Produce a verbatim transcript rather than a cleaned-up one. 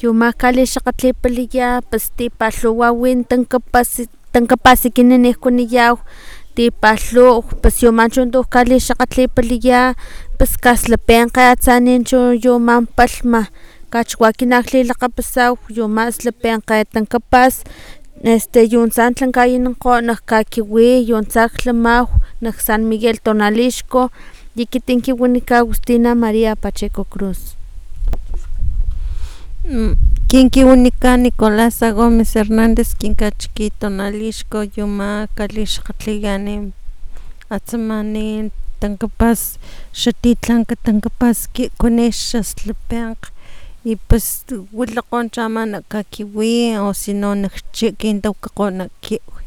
Yumakali xakgatlipaliya pues tipalhuwawin tankapasi tankapasikin nikuniyaw tipalhuw pues yu man chu tuj kali xakgatlipaliya pues kaslapenkge atsanin chu yu man palhma kachikin lilakgapasaw yu man slapenkge tankapas este yuntsa tlankayanankgo nak kakiwi yuntsa klamaw nak San Miguel Tonalixco y ekiti kiwanika Agustina Maria Pacheco Cruz. Kin kiwanika Nicolasa Gómez Hernández kin kachiki Tonalixco yuma kali xakgatliyani atsamanin tankapas xatitlanka tankapas kikunex xaslapenkg y pues wilakgo chama nak kakiwi o sino nak chi kin tawakgo nak kiw.